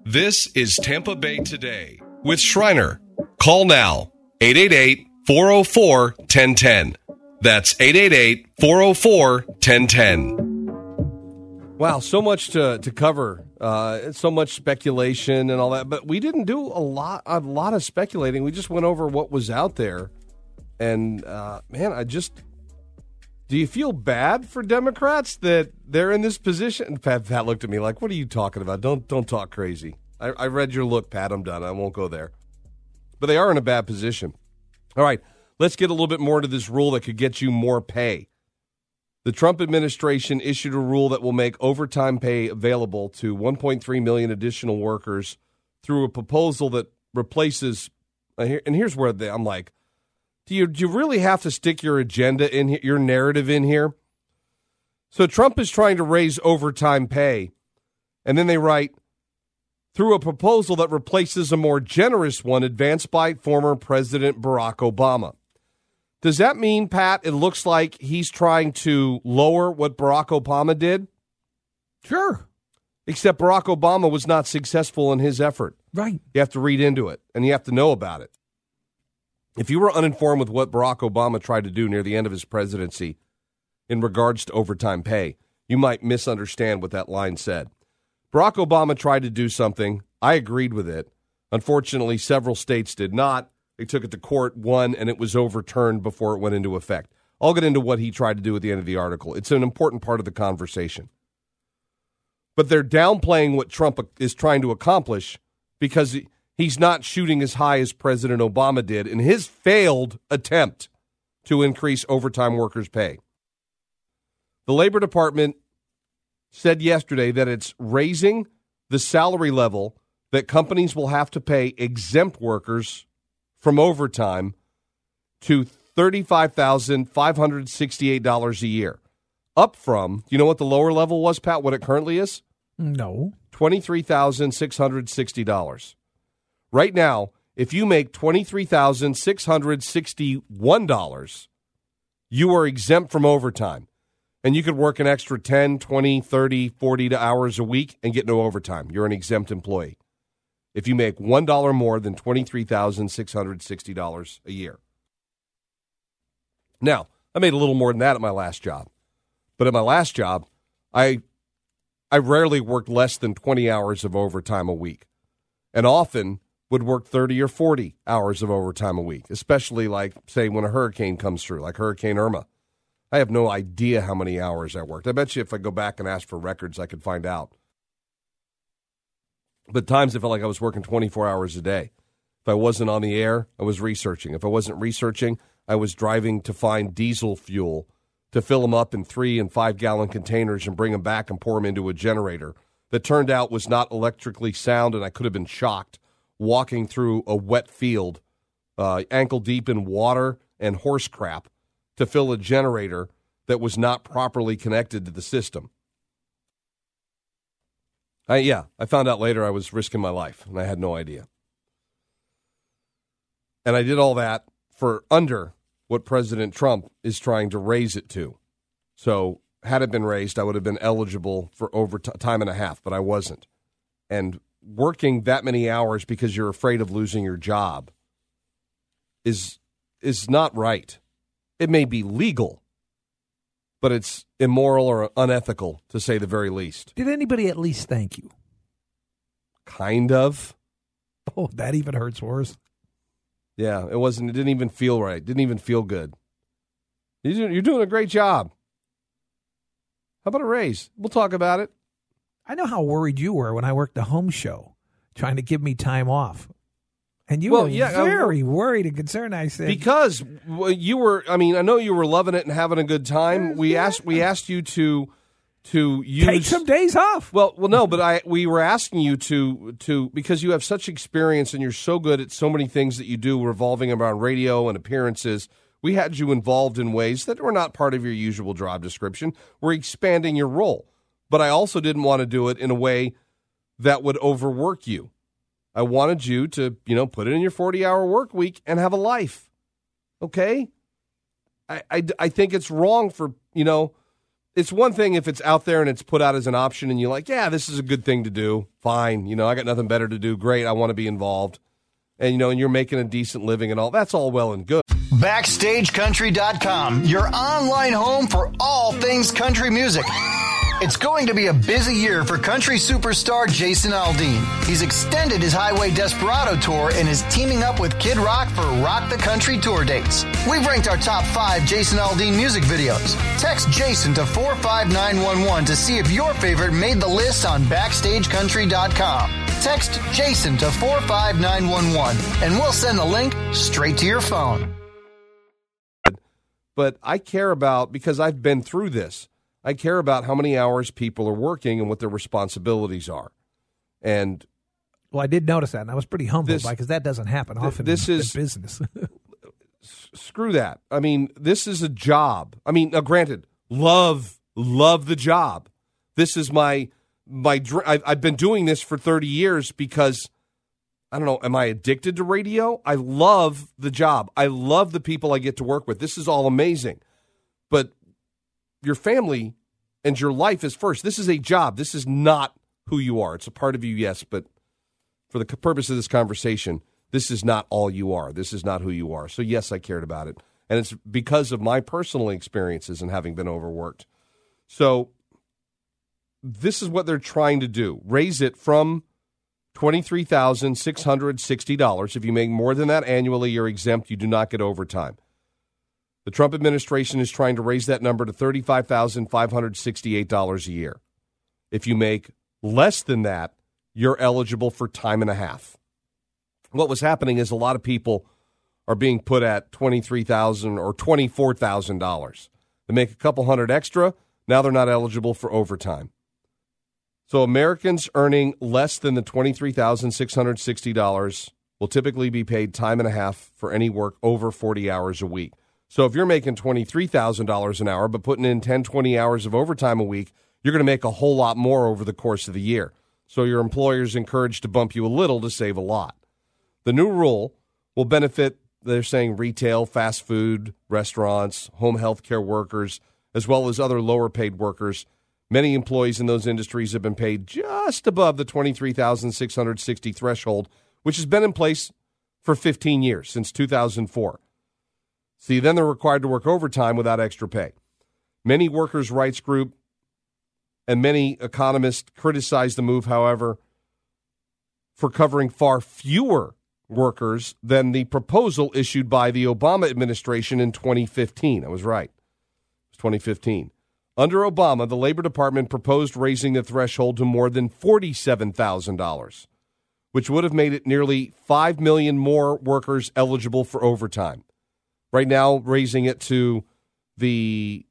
This is Tampa Bay Today with Shriner. Call now, 888-404-1010. That's 888-404-1010. Wow, so much to cover, so much speculation and all that. But we didn't do a lot of speculating. We just went over what was out there. And, do you feel bad for Democrats that they're in this position? Pat looked at me like, what are you talking about? Don't talk crazy. I read your look, Pat. I'm done. I won't go there. But they are in a bad position. All right, let's get a little bit more to this rule that could get you more pay. The Trump administration issued a rule that will make overtime pay available to 1.3 million additional workers through a proposal that replaces, and here's where I'm like, do you really have to stick your agenda in here, your narrative in here? So Trump is trying to raise overtime pay, and then they write, through a proposal that replaces a more generous one advanced by former President Barack Obama. Does that mean, Pat, it looks like he's trying to lower what Barack Obama did? Sure. Except Barack Obama was not successful in his effort. Right. You have to read into it, and you have to know about it. If you were uninformed with what Barack Obama tried to do near the end of his presidency in regards to overtime pay, you might misunderstand what that line said. Barack Obama tried to do something. I agreed with it. Unfortunately, several states did not. They took it to court, won, and it was overturned before it went into effect. I'll get into what he tried to do at the end of the article. It's an important part of the conversation. But they're downplaying what Trump is trying to accomplish because he's not shooting as high as President Obama did in his failed attempt to increase overtime workers' pay. The Labor Department said yesterday that it's raising the salary level that companies will have to pay exempt workers from overtime to $35,568 a year. Up from, you know what the lower level was, Pat, what it currently is? No. $23,660. Right now, if you make $23,661, you are exempt from overtime. And you could work an extra 10, 20, 30, 40 hours a week and get no overtime. You're an exempt employee. If you make $1 more than $23,660 a year. Now, I made a little more than that at my last job. But at my last job, I rarely worked less than 20 hours of overtime a week. And often would work 30 or 40 hours of overtime a week, especially like, say, when a hurricane comes through, like Hurricane Irma. I have no idea how many hours I worked. I bet you if I go back and ask for records, I could find out. But times it felt like I was working 24 hours a day. If I wasn't on the air, I was researching. If I wasn't researching, I was driving to find diesel fuel to fill them up in 3- and 5-gallon containers and bring them back and pour them into a generator that turned out was not electrically sound, and I could have been shocked walking through a wet field, ankle deep in water and horse crap, to fill a generator that was not properly connected to the system. I found out later I was risking my life, and I had no idea. And I did all that for under what President Trump is trying to raise it to. So had it been raised, I would have been eligible for overtime and a half, but I wasn't. And working that many hours because you're afraid of losing your job is not right. It may be legal, but it's immoral or unethical, to say the very least. Did anybody at least thank you? Kind of. Oh, that even hurts worse. Yeah, it wasn't. It didn't even feel right. Didn't even feel good. You're doing a great job. How about a raise? We'll talk about it. I know how worried you were when I worked the home show, trying to give me time off. And you were very worried and concerned, I said. Because you were, I know you were loving it and having a good time. We asked you to use... Take some days off. Well, no, but we were asking you to because you have such experience and you're so good at so many things that you do revolving around radio and appearances. We had you involved in ways that were not part of your usual job description. We're expanding your role. But I also didn't want to do it in a way that would overwork you. I wanted you to, put it in your 40-hour work week and have a life. Okay? I think it's wrong for, it's one thing if it's out there and it's put out as an option and you're like, yeah, this is a good thing to do. Fine. I got nothing better to do. Great. I want to be involved. And, and you're making a decent living and all. That's all well and good. BackstageCountry.com, your online home for all things country music. It's going to be a busy year for country superstar Jason Aldean. He's extended his Highway Desperado tour and is teaming up with Kid Rock for Rock the Country tour dates. We've ranked our top 5 Jason Aldean music videos. Text Jason to 45911 to see if your favorite made the list on BackstageCountry.com. Text Jason to 45911 and we'll send the link straight to your phone. But I care about, because I've been through this, I care about how many hours people are working and what their responsibilities are. And well, I did notice that, and I was pretty humbled because that doesn't happen often in business. Screw that. I mean, this is a job. I mean, now, granted, love the job. This is my I've been doing this for 30 years because, I don't know, am I addicted to radio? I love the job. I love the people I get to work with. This is all amazing. But your family and your life is first. This is a job. This is not who you are. It's a part of you, yes, but for the purpose of this conversation, this is not all you are. This is not who you are. So, yes, I cared about it. And it's because of my personal experiences and having been overworked. So, this is what they're trying to do. Raise it from $23,660. If you make more than that annually, you're exempt. You do not get overtime. The Trump administration is trying to raise that number to $35,568 a year. If you make less than that, you're eligible for time and a half. What was happening is a lot of people are being put at $23,000 or $24,000. They make a couple hundred extra. Now they're not eligible for overtime. So Americans earning less than the $23,660 will typically be paid time and a half for any work over 40 hours a week. So if you're making $23,000 an hour but putting in 10, 20 hours of overtime a week, you're going to make a whole lot more over the course of the year. So your employer's encouraged to bump you a little to save a lot. The new rule will benefit, they're saying, retail, fast food, restaurants, home health care workers, as well as other lower-paid workers. Many employees in those industries have been paid just above the $23,660 threshold, which has been in place for 15 years, since 2004. See, then they're required to work overtime without extra pay. Many workers' rights groups and many economists criticize the move, however, for covering far fewer workers than the proposal issued by the Obama administration in 2015. I was right. It was 2015. Under Obama, the Labor Department proposed raising the threshold to more than $47,000, which would have made it nearly 5 million more workers eligible for overtime. Right now, raising it to the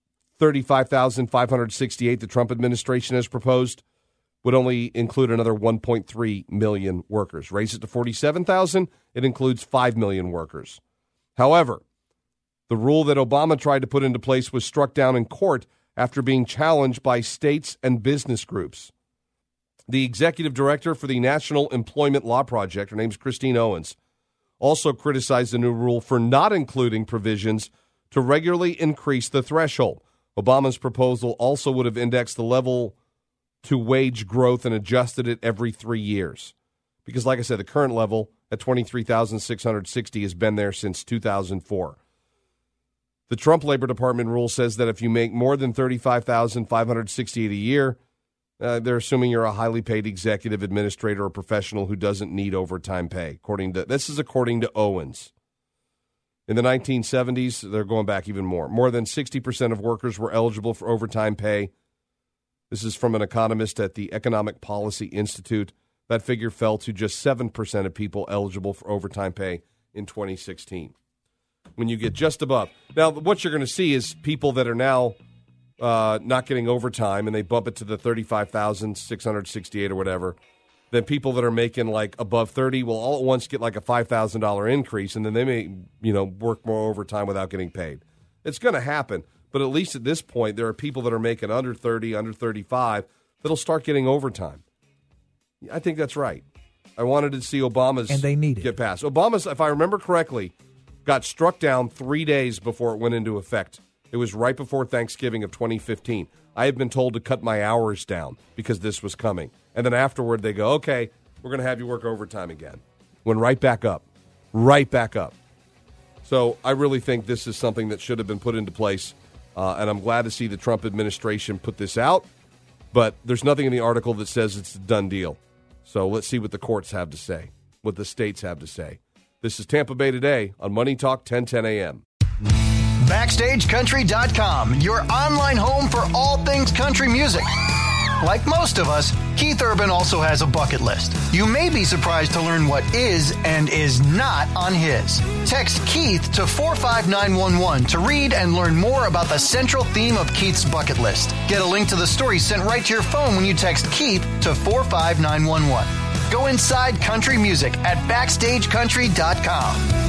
$35,568 the Trump administration has proposed would only include another 1.3 million workers. Raise it to 47,000, it includes 5 million workers. However, the rule that Obama tried to put into place was struck down in court after being challenged by states and business groups. The executive director for the National Employment Law Project, her name's Christine Owens, also criticized the new rule for not including provisions to regularly increase the threshold. Obama's proposal also would have indexed the level to wage growth and adjusted it every 3 years. Because, like I said, the current level at $23,660 has been there since 2004. The Trump Labor Department rule says that if you make more than $35,568 a year, they're assuming you're a highly paid executive, administrator, or professional who doesn't need overtime pay. This is according to Owens. In the 1970s, they're going back even more. More than 60% of workers were eligible for overtime pay. This is from an economist at the Economic Policy Institute. That figure fell to just 7% of people eligible for overtime pay in 2016. When you get just above. Now, what you're going to see is people that are now not getting overtime and they bump it to the $35,668 or whatever. Then people that are making like above 30 will all at once get like a $5,000 increase, and then they may, work more overtime without getting paid. It's going to happen, but at least at this point, there are people that are making under 30, under 35 that'll start getting overtime. I think that's right. I wanted to see Obama's and they need get passed. Obama's, if I remember correctly, got struck down 3 days before it went into effect It was right before Thanksgiving of 2015. I had been told to cut my hours down because this was coming. And then afterward, they go, okay, we're going to have you work overtime again. Went right back up. Right back up. So I really think this is something that should have been put into place. And I'm glad to see the Trump administration put this out. But there's nothing in the article that says it's a done deal. So let's see what the courts have to say, what the states have to say. This is Tampa Bay Today on Money Talk 1010 a.m. BackstageCountry.com, your online home for all things country music. Like most of us, Keith Urban also has a bucket list. You may be surprised to learn what is and is not on his. Text Keith to 45911 to read and learn more about the central theme of Keith's bucket list. Get a link to the story sent right to your phone when you text Keith to 45911. Go inside country music at BackstageCountry.com.